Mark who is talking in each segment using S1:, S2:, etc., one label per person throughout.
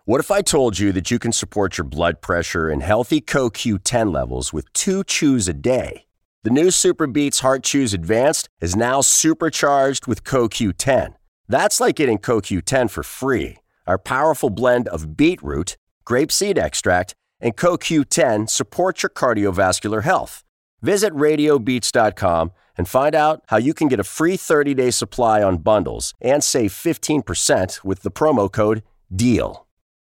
S1: What if I told you that you can support your blood pressure and healthy CoQ10 levels with 2 chews a day? The new Super Beats Heart Chews Advanced is now supercharged with CoQ10. That's like getting CoQ10 for free. Our powerful blend of beetroot, grapeseed extract, and CoQ10 supports your cardiovascular health. Visit RadioBeats.com and find out how you can get a free 30-day supply on bundles and save 15% with the promo code DEAL.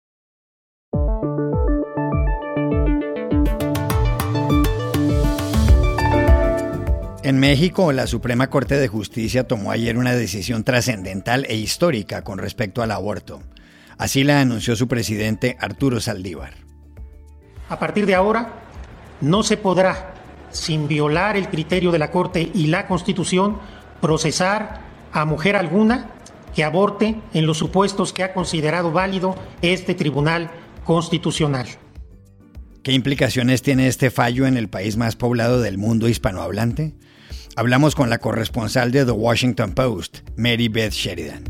S2: En México, la Suprema Corte de Justicia tomó ayer una decisión trascendental e histórica con respecto al aborto. Así la anunció su presidente Arturo Saldívar.
S3: A partir de ahora, no se podrá, sin violar el criterio de la Corte y la Constitución, procesar a mujer alguna que aborte en los supuestos que ha considerado válido este Tribunal Constitucional.
S2: ¿Qué implicaciones tiene este fallo en el país más poblado del mundo hispanohablante? Hablamos con la corresponsal de The Washington Post, Mary Beth Sheridan.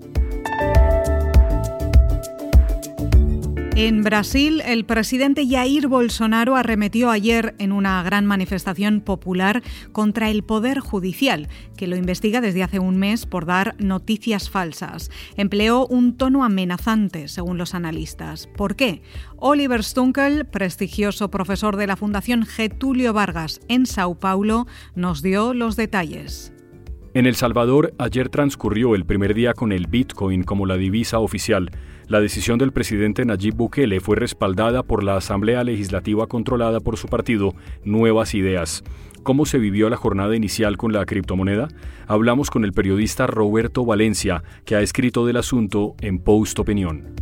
S4: En Brasil, el presidente Jair Bolsonaro arremetió ayer en una gran manifestación popular contra el Poder Judicial, que lo investiga desde hace un mes por dar noticias falsas. Empleó un tono amenazante, según los analistas. ¿Por qué? Oliver Stunkel, prestigioso profesor de la Fundación Getúlio Vargas en Sao Paulo, nos dio los detalles.
S5: En El Salvador, ayer transcurrió el primer día con el Bitcoin como la divisa oficial. La decisión del presidente Nayib Bukele fue respaldada por la Asamblea Legislativa controlada por su partido, Nuevas Ideas. ¿Cómo se vivió la jornada inicial con la criptomoneda? Hablamos con el periodista Roberto Valencia, que ha escrito del asunto en Post Opinión.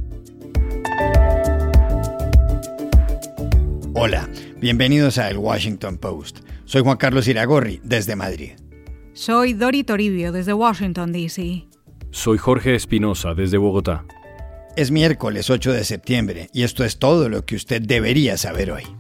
S2: Hola, bienvenidos a El Washington Post. Soy Juan Carlos Iragorri, desde Madrid.
S4: Soy Dori Toribio, desde Washington, D.C.
S5: Soy Jorge Espinosa, desde Bogotá.
S2: Es miércoles 8 de septiembre y esto es todo lo que usted debería saber hoy.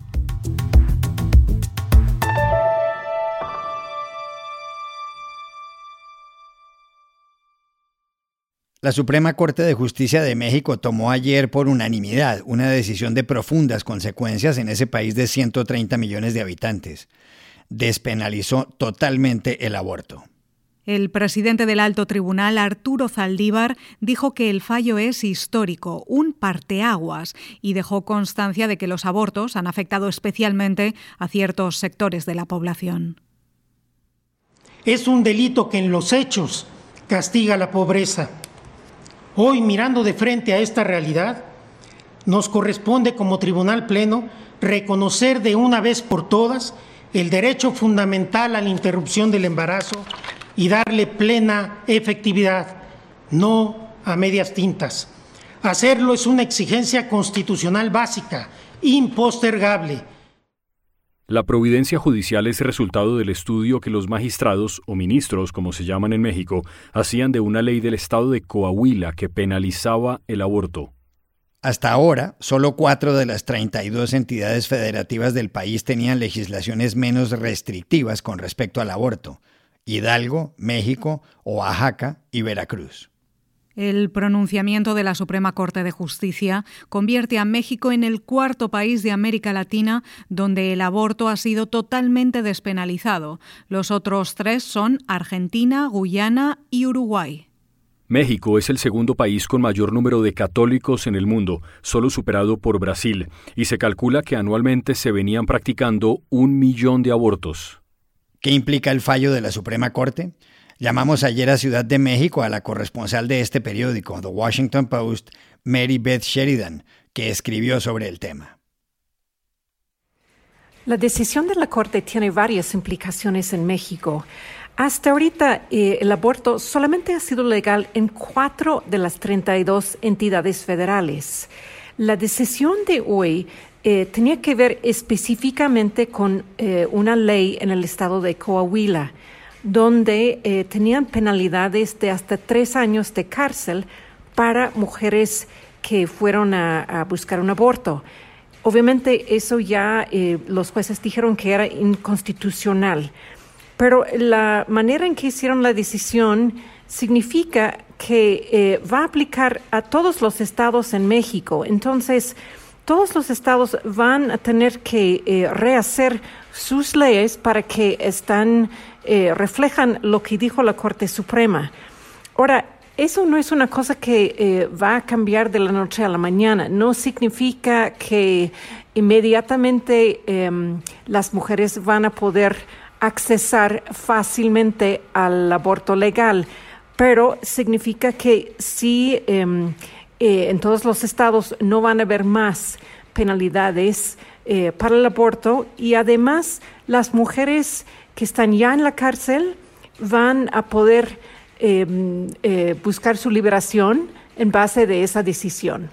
S2: La Suprema Corte de Justicia de México tomó ayer por unanimidad una decisión de profundas consecuencias en ese país de 130 millones de habitantes. Despenalizó totalmente el aborto.
S4: El presidente del Alto Tribunal, Arturo Saldívar, dijo que el fallo es histórico, un parteaguas, y dejó constancia de que los abortos han afectado especialmente a ciertos sectores de la población.
S3: Es un delito que en los hechos castiga la pobreza. Hoy, mirando de frente a esta realidad, nos corresponde como Tribunal Pleno reconocer de una vez por todas el derecho fundamental a la interrupción del embarazo y darle plena efectividad, no a medias tintas. Hacerlo es una exigencia constitucional básica, impostergable.
S5: La providencia judicial es resultado del estudio que los magistrados, o ministros, como se llaman en México, hacían de una ley del estado de Coahuila que penalizaba el aborto.
S2: Hasta ahora, solo 4 de las 32 entidades federativas del país tenían legislaciones menos restrictivas con respecto al aborto: Hidalgo, México, Oaxaca y Veracruz.
S4: El pronunciamiento de la Suprema Corte de Justicia convierte a México en el 4º país de América Latina donde el aborto ha sido totalmente despenalizado. Los otros 3 son Argentina, Guyana y Uruguay.
S5: México es el segundo país con mayor número de católicos en el mundo, solo superado por Brasil, y se calcula que anualmente se venían practicando 1 millón de abortos.
S2: ¿Qué implica el fallo de la Suprema Corte? Llamamos ayer a Ciudad de México a la corresponsal de este periódico, The Washington Post, Mary Beth Sheridan, que escribió sobre el tema.
S6: La decisión de la Corte tiene varias implicaciones en México. Hasta ahorita, el aborto solamente ha sido legal en 4 de las 32 entidades federales. La decisión de hoy tenía que ver específicamente con una ley en el estado de Coahuila, donde tenían penalidades de hasta 3 años de cárcel para mujeres que fueron a buscar un aborto. Obviamente eso ya los jueces dijeron que era inconstitucional, pero la manera en que hicieron la decisión significa que va a aplicar a todos los estados en México. Entonces, todos los estados van a tener que rehacer sus leyes para que reflejan lo que dijo la Corte Suprema. Ahora, eso no es una cosa que va a cambiar de la noche a la mañana. No significa que inmediatamente las mujeres van a poder accesar fácilmente al aborto legal, pero significa que sí, en todos los estados no van a haber más penalidades para el aborto, y además las mujeres que están ya en la cárcel van a poder buscar su liberación en base de esa decisión.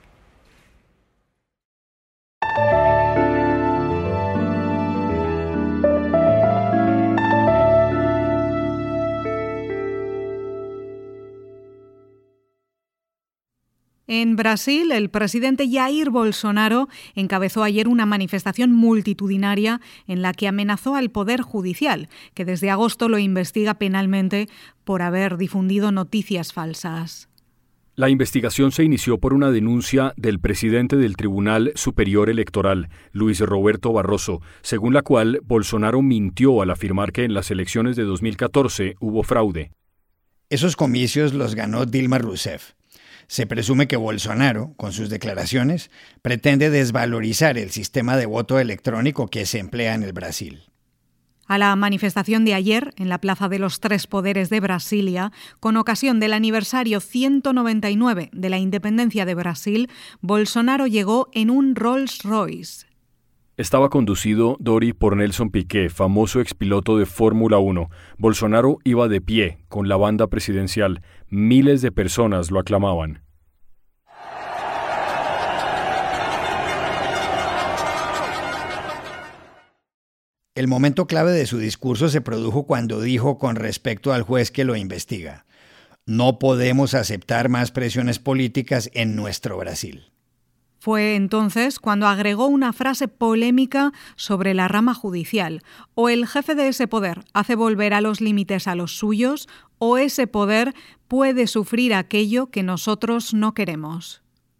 S4: En Brasil, el presidente Jair Bolsonaro encabezó ayer una manifestación multitudinaria en la que amenazó al Poder Judicial, que desde agosto lo investiga penalmente por haber difundido noticias falsas.
S5: La investigación se inició por una denuncia del presidente del Tribunal Superior Electoral, Luis Roberto Barroso, según la cual Bolsonaro mintió al afirmar que en las elecciones de 2014 hubo fraude.
S2: Esos comicios los ganó Dilma Rousseff. Se presume que Bolsonaro, con sus declaraciones, pretende desvalorizar el sistema de voto electrónico que se emplea en el Brasil.
S4: A la manifestación de ayer, en la Plaza de los Tres Poderes de Brasilia, con ocasión del aniversario 199 de la independencia de Brasil, Bolsonaro llegó en un Rolls Royce.
S5: Estaba conducido, Dori, por Nelson Piquet, famoso expiloto de Fórmula 1. Bolsonaro iba de pie, con la banda presidencial. Miles de personas lo aclamaban.
S2: El momento clave de su discurso se produjo cuando dijo con respecto al juez que lo investiga: no podemos aceptar más presiones políticas en nuestro Brasil.
S4: Fue entonces cuando agregó una frase polémica sobre la rama judicial: o el jefe de ese poder hace volver a los límites a los suyos, o ese poder puede sufrir aquello que nosotros no queremos.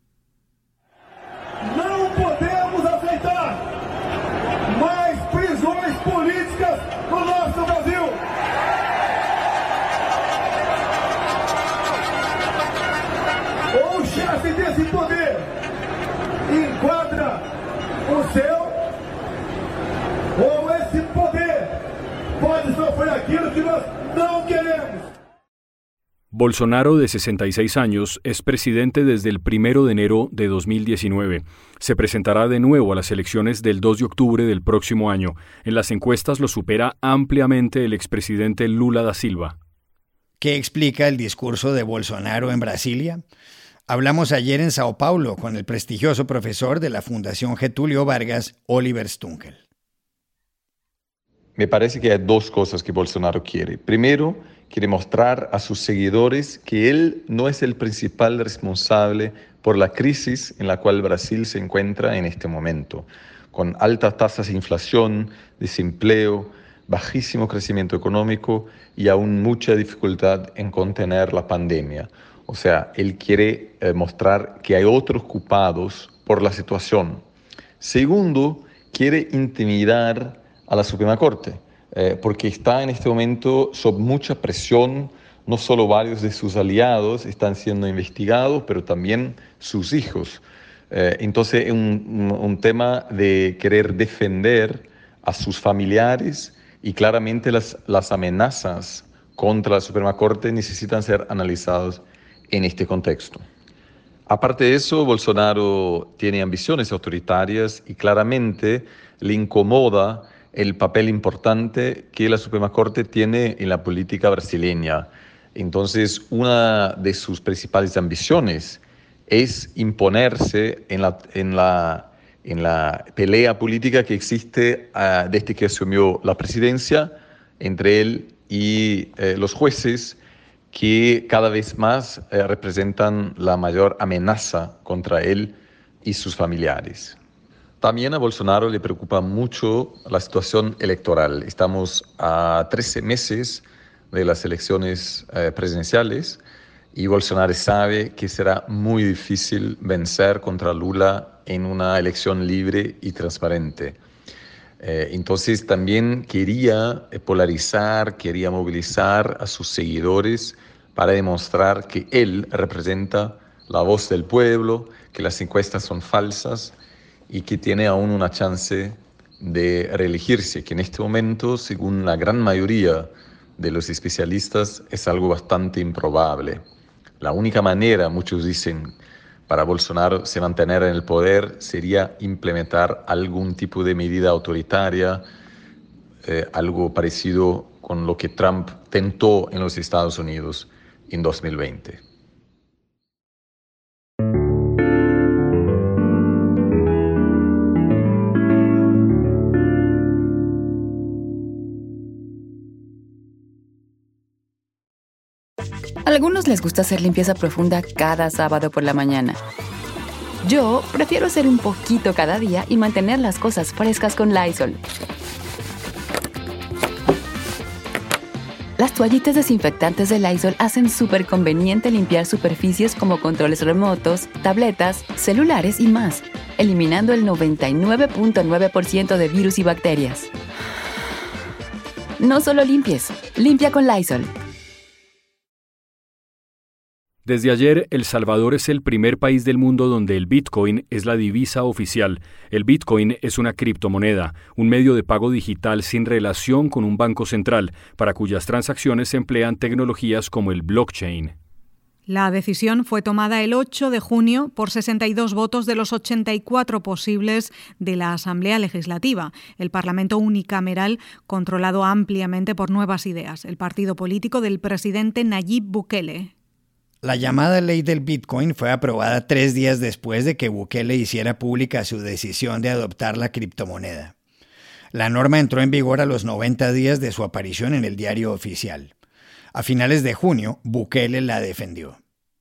S7: No podemos aceitar más prisões políticas no nuestro Brasil. O chefe desse poder enquadra o seu, ou esse poder pode sofrer aquilo que nós não queremos.
S5: Bolsonaro, de 66 años, es presidente desde el 1 de enero de 2019. Se presentará de nuevo a las elecciones del 2 de octubre del próximo año. En las encuestas lo supera ampliamente el expresidente Lula da Silva.
S2: ¿Qué explica el discurso de Bolsonaro en Brasilia? Hablamos ayer en Sao Paulo con el prestigioso profesor de la Fundación Getúlio Vargas, Oliver Stunkel.
S8: Me parece que hay dos cosas que Bolsonaro quiere. Primero, quiere mostrar a sus seguidores que él no es el principal responsable por la crisis en la cual Brasil se encuentra en este momento, con altas tasas de inflación, desempleo, bajísimo crecimiento económico y aún mucha dificultad en contener la pandemia. O sea, él quiere mostrar que hay otros culpados por la situación. Segundo, quiere intimidar a la Suprema Corte, porque está en este momento sob mucha presión. No solo varios de sus aliados están siendo investigados, pero también sus hijos. Entonces es un tema de querer defender a sus familiares, y claramente las amenazas contra la Suprema Corte necesitan ser analizadas en este contexto. Aparte de eso, Bolsonaro tiene ambiciones autoritarias y claramente le incomoda el papel importante que la Suprema Corte tiene en la política brasileña. Entonces, una de sus principales ambiciones es imponerse en la pelea política que existe desde que asumió la presidencia entre él y los jueces, que cada vez más representan la mayor amenaza contra él y sus familiares. También a Bolsonaro le preocupa mucho la situación electoral. Estamos a 13 meses de las elecciones presidenciales y Bolsonaro sabe que será muy difícil vencer contra Lula en una elección libre y transparente. Entonces también quería polarizar, quería movilizar a sus seguidores para demostrar que él representa la voz del pueblo, que las encuestas son falsas y que tiene aún una chance de reelegirse, que en este momento, según la gran mayoría de los especialistas, es algo bastante improbable. La única manera, muchos dicen, para Bolsonaro se mantener en el poder sería implementar algún tipo de medida autoritaria, algo parecido con lo que Trump tentó en los Estados Unidos en 2020.
S9: A algunos les gusta hacer limpieza profunda cada sábado por la mañana. Yo prefiero hacer un poquito cada día y mantener las cosas frescas con Lysol. Las toallitas desinfectantes de Lysol hacen súper conveniente limpiar superficies como controles remotos, tabletas, celulares y más, eliminando el 99.9% de virus y bacterias. No solo limpies, limpia con Lysol.
S5: Desde ayer, El Salvador es el primer país del mundo donde el Bitcoin es la divisa oficial. El Bitcoin es una criptomoneda, un medio de pago digital sin relación con un banco central, para cuyas transacciones se emplean tecnologías como el blockchain.
S4: La decisión fue tomada el 8 de junio por 62 votos de los 84 posibles de la Asamblea Legislativa, el Parlamento unicameral controlado ampliamente por Nuevas Ideas, el partido político del presidente Nayib Bukele.
S2: La llamada ley del Bitcoin fue aprobada 3 días después de que Bukele hiciera pública su decisión de adoptar la criptomoneda. La norma entró en vigor a los 90 días de su aparición en el diario oficial. A finales de junio, Bukele la defendió.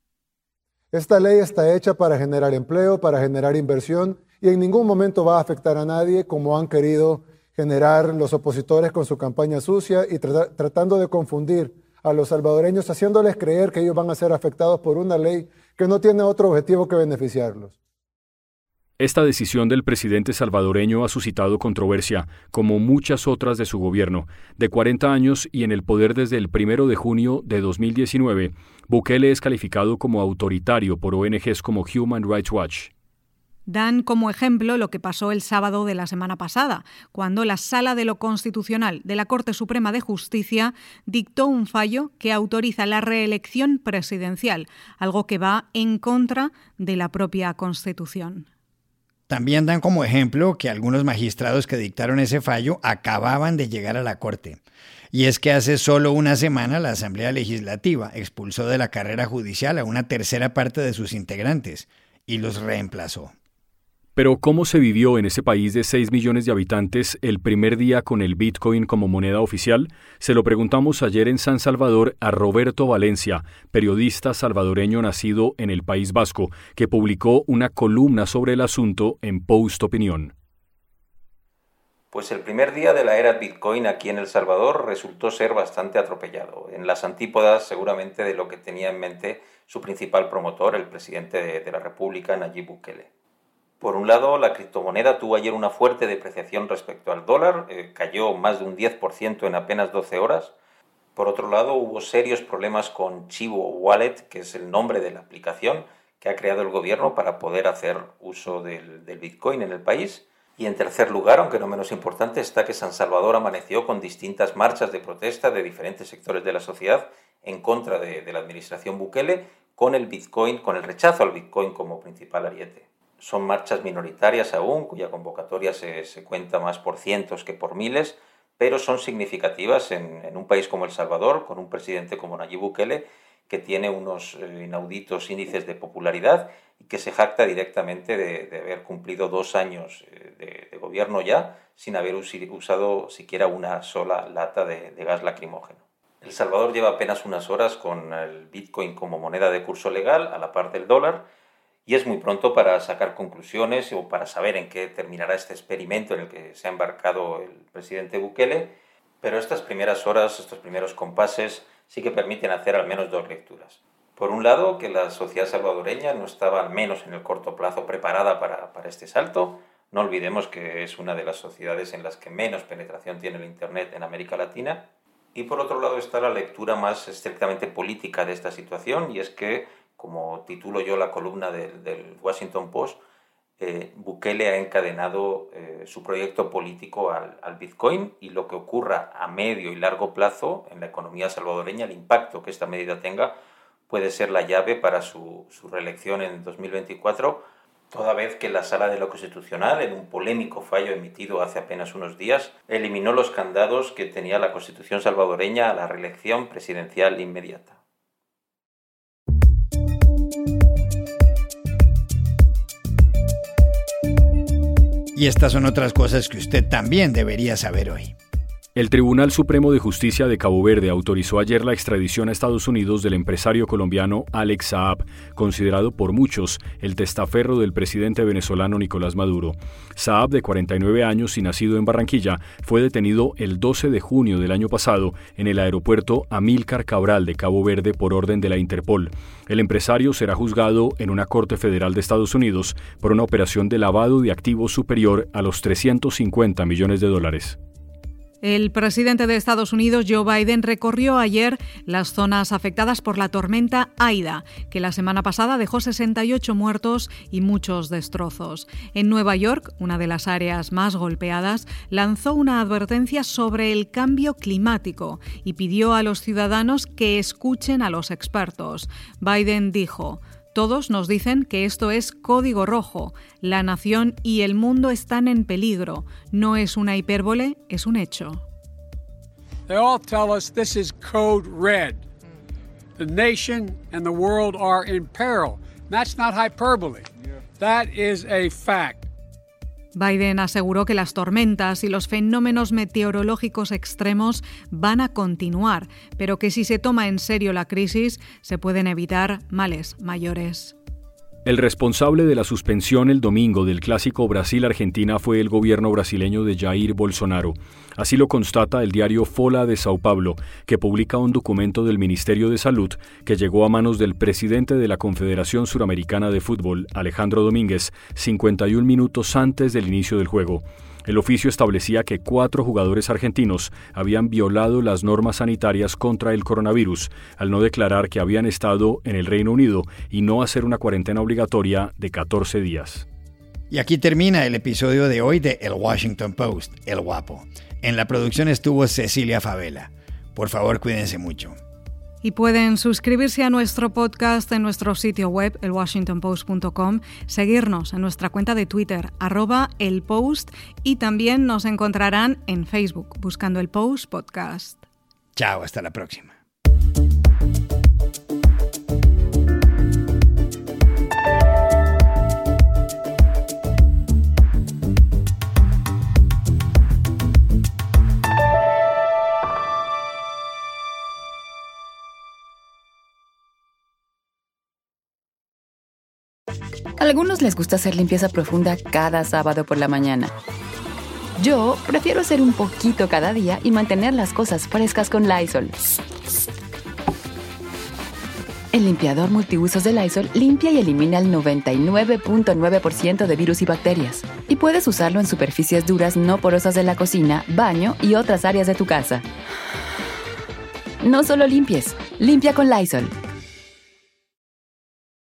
S10: Esta ley está hecha para generar empleo, para generar inversión y en ningún momento va a afectar a nadie como han querido generar los opositores con su campaña sucia y tratando de confundir a los salvadoreños, haciéndoles creer que ellos van a ser afectados por una ley que no tiene otro objetivo que beneficiarlos.
S5: Esta decisión del presidente salvadoreño ha suscitado controversia, como muchas otras de su gobierno. De 40 años y en el poder desde el 1 de junio de 2019, Bukele es calificado como autoritario por ONGs como Human Rights Watch.
S4: Dan como ejemplo lo que pasó el sábado de la semana pasada, cuando la Sala de lo Constitucional de la Corte Suprema de Justicia dictó un fallo que autoriza la reelección presidencial, algo que va en contra de la propia Constitución.
S2: También dan como ejemplo que algunos magistrados que dictaron ese fallo acababan de llegar a la Corte. Y es que hace solo una semana la Asamblea Legislativa expulsó de la carrera judicial a una tercera parte de sus integrantes y los reemplazó.
S5: Pero ¿cómo se vivió en ese país de 6 millones de habitantes el primer día con el Bitcoin como moneda oficial? Se lo preguntamos ayer en San Salvador a Roberto Valencia, periodista salvadoreño nacido en el País Vasco, que publicó una columna sobre el asunto en Post Opinión.
S11: Pues el primer día de la era Bitcoin aquí en El Salvador resultó ser bastante atropellado, en las antípodas seguramente de lo que tenía en mente su principal promotor, el presidente de la República, Nayib Bukele. Por un lado, la criptomoneda tuvo ayer una fuerte depreciación respecto al dólar, cayó más de un 10% en apenas 12 horas. Por otro lado, hubo serios problemas con Chivo Wallet, que es el nombre de la aplicación que ha creado el gobierno para poder hacer uso del Bitcoin en el país. Y en tercer lugar, aunque no menos importante, está que San Salvador amaneció con distintas marchas de protesta de diferentes sectores de la sociedad en contra de la administración Bukele, con el Bitcoin, con el rechazo al Bitcoin como principal ariete. Son marchas minoritarias aún, cuya convocatoria se cuenta más por cientos que por miles, pero son significativas en un país como El Salvador, con un presidente como Nayib Bukele, que tiene unos inauditos índices de popularidad y que se jacta directamente de haber cumplido 2 años de gobierno ya, sin haber usado siquiera una sola lata de gas lacrimógeno. El Salvador lleva apenas unas horas con el Bitcoin como moneda de curso legal, a la par del dólar, y es muy pronto para sacar conclusiones o para saber en qué terminará este experimento en el que se ha embarcado el presidente Bukele, Pero estas primeras horas, estos primeros compases, sí que permiten hacer al menos dos lecturas. Por un lado, que la sociedad salvadoreña no estaba, al menos en el corto plazo, preparada para este salto. No olvidemos que es una de las sociedades en las que menos penetración tiene el Internet en América Latina. Y por otro lado está la lectura más estrictamente política de esta situación, y es que, como titulo yo la columna del Washington Post, Bukele ha encadenado su proyecto político al Bitcoin, y lo que ocurra a medio y largo plazo en la economía salvadoreña, el impacto que esta medida tenga, puede ser la llave para su reelección en 2024, toda vez que la Sala de lo Constitucional, en un polémico fallo emitido hace apenas unos días, eliminó los candados que tenía la Constitución salvadoreña a la reelección presidencial inmediata.
S2: Y estas son otras cosas que usted también debería saber hoy.
S5: El Tribunal Supremo de Justicia de Cabo Verde autorizó ayer la extradición a Estados Unidos del empresario colombiano Alex Saab, considerado por muchos el testaferro del presidente venezolano Nicolás Maduro. Saab, de 49 años y nacido en Barranquilla, fue detenido el 12 de junio del año pasado en el aeropuerto Amílcar Cabral de Cabo Verde por orden de la Interpol. El empresario será juzgado en una corte federal de Estados Unidos por una operación de lavado de activos superior a los $350 millones.
S4: El presidente de Estados Unidos, Joe Biden, recorrió ayer las zonas afectadas por la tormenta Aida, que la semana pasada dejó 68 muertos y muchos destrozos. En Nueva York, una de las áreas más golpeadas, lanzó una advertencia sobre el cambio climático y pidió a los ciudadanos que escuchen a los expertos. Biden dijo: "Todos nos dicen que esto es código rojo. La nación y el mundo están en peligro. No es una hipérbole, es un hecho."
S12: They all tell us this is code red. The nation and the world are in peril. That's not hyperbole. That is a fact.
S4: Biden aseguró que las tormentas y los fenómenos meteorológicos extremos van a continuar, pero que si se toma en serio la crisis, se pueden evitar males mayores.
S5: El responsable de la suspensión el domingo del clásico Brasil-Argentina fue el gobierno brasileño de Jair Bolsonaro. Así lo constata el diario Folha de Sao Paulo, que publica un documento del Ministerio de Salud que llegó a manos del presidente de la Confederación Suramericana de Fútbol, Alejandro Domínguez, 51 minutos antes del inicio del juego. El oficio establecía que 4 jugadores argentinos habían violado las normas sanitarias contra el coronavirus al no declarar que habían estado en el Reino Unido y no hacer una cuarentena obligatoria de 14 días.
S2: Y aquí termina el episodio de hoy de El Washington Post, El Guapo. En la producción estuvo Cecilia Favela. Por favor, cuídense mucho.
S4: Y pueden suscribirse a nuestro podcast en nuestro sitio web, elwashingtonpost.com, seguirnos en nuestra cuenta de Twitter, @elpost, y también nos encontrarán en Facebook, buscando El Post Podcast.
S2: Chao, hasta la próxima.
S9: A algunos les gusta hacer limpieza profunda cada sábado por la mañana. Yo prefiero hacer un poquito cada día y mantener las cosas frescas con Lysol. El limpiador multiusos de Lysol limpia y elimina el 99.9% de virus y bacterias. Y puedes usarlo en superficies duras no porosas de la cocina, baño y otras áreas de tu casa. No solo limpies, limpia con Lysol.